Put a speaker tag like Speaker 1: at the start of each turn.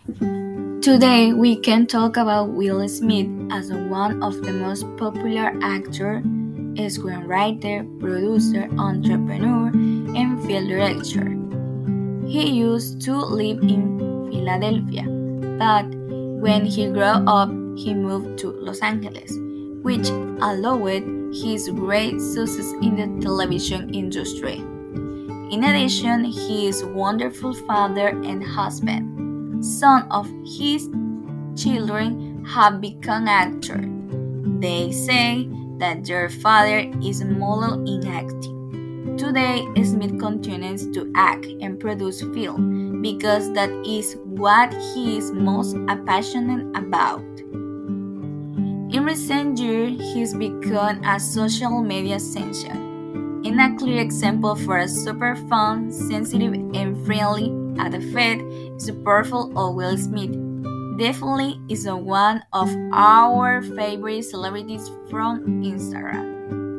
Speaker 1: Today we can talk about Will Smith as one of the most popular actors, screenwriter, producer, entrepreneur, and film director. He used to live in Philadelphia, but when he grew up, he moved to Los Angeles, which allowed his great success in the television industry. In addition, he is a wonderful father and husband. Some of his children have become actors. They say that their father is a model in acting. Today, Smith continues to act and produce film because that is what he is most passionate about. In recent years, he's become a social media sensation and a clear example for a super fun, sensitive, and friendly at the Fed is the powerful of Will Smith. Definitely is one of our favorite celebrities from Instagram.